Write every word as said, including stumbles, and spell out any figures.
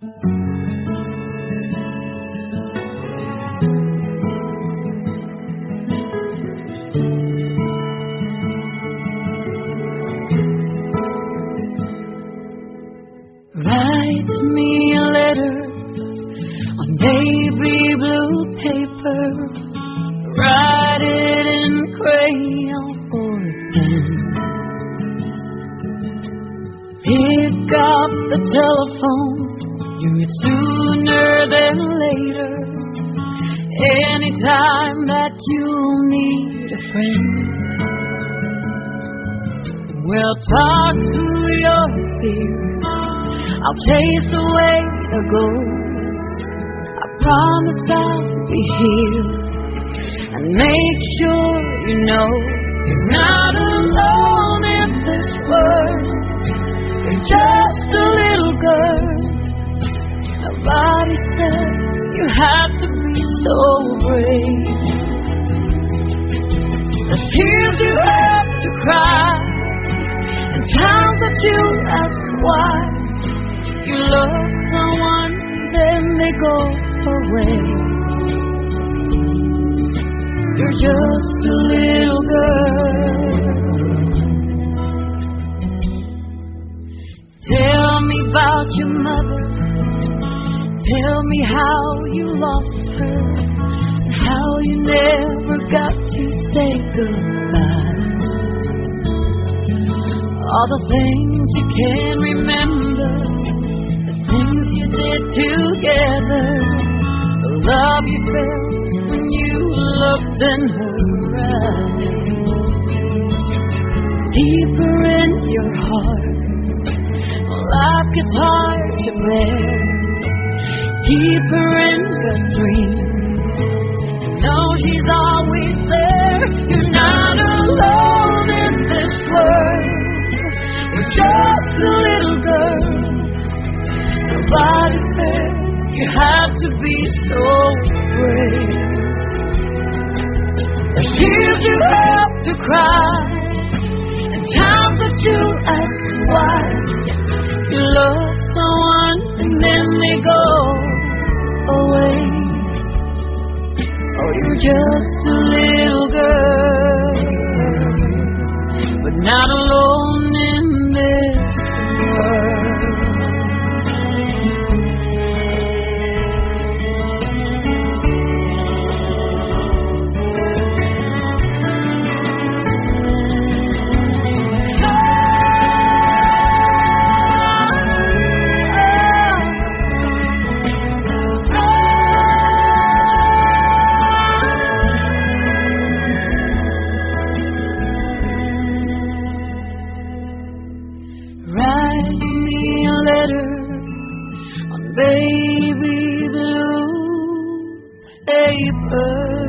Write me a letter on baby blue paper. Write it in crayon or pen. Pick up the telephone. Do it sooner than later. Anytime that you need a friend. Well, talk to your fears. I'll chase away the ghosts. I promise I'll be here and make sure you know you're not alone in this world. You're just a little girl. Nobody said you had to be so brave. The tears you have to cry, and times that you ask why. You love someone, then they go away. You're just a little girl. Tell me about your mother. Tell me how you lost her, and how you never got to say goodbye. All the things you can remember, things you did together, the love you felt when you looked in her eyes. Deeper in your heart, life gets hard to bear. Deeper in your dreams, you know she's always there. You're not alone in this world. You're just a little girl. Nobody said you have to be so brave. There's tears you have to cry, and times that you ask why. You love someone and then they go away. Oh, you're just a little girl, but not alone in this world. Write me a letter on baby blue paper.